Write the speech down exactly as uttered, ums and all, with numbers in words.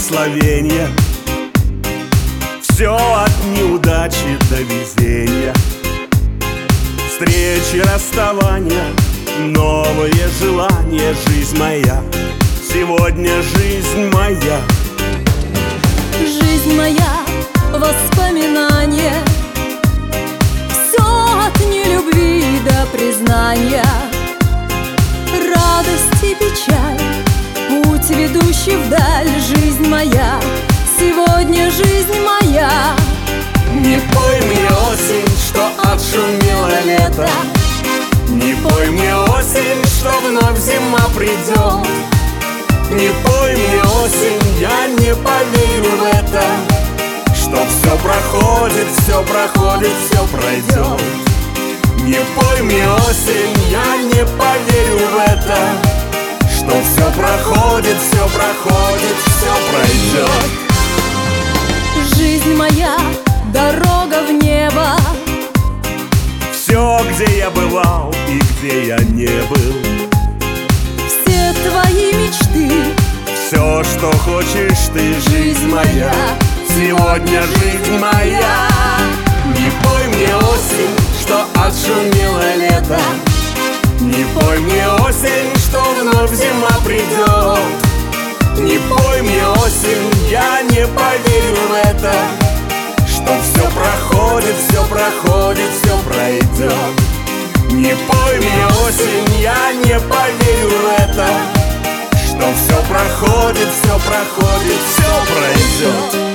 благословения, все от неудачи до везения. Встречи, расставания, новые желания. Жизнь моя, сегодня жизнь моя. Жизнь моя, воспоминания, все от нелюбви до признания. Радость и печаль, путь, ведущий вдаль. Жизнь моя, сегодня жизнь моя. Не пой мне, осень, что отшумело лето. Не пой мне, осень, что вновь зима придет. Не пой мне, осень, я не поверю в это, что все проходит, все проходит, все пройдет. Не пой мне, осень, я не поверю в это, что все проходит, все проходит, все пройдет. Жизнь моя, дорога в небо. Все, где я бывал и где я не был. Все твои мечты, все, что хочешь ты, жизнь моя, сегодня жизнь моя. Не пой мне, осень, что отшумело лето. Не пой мне, осень, что вновь зима придет. Не пой мне, осень, я не поверю в это, что все проходит, все проходит, все пройдет. Не пой мне, осень, я не поверю в это, что все проходит, все проходит, все пройдет.